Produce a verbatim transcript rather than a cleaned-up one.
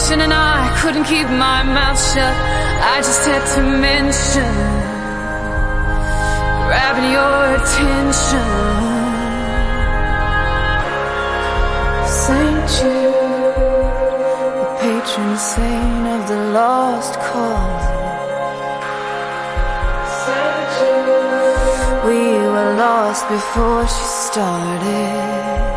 attention and I couldn't keep my mouth shut. I just had to mention grabbing your attention. Saint Jude, the patron saint of the lost cause. Saint Jude, we were lost before she started.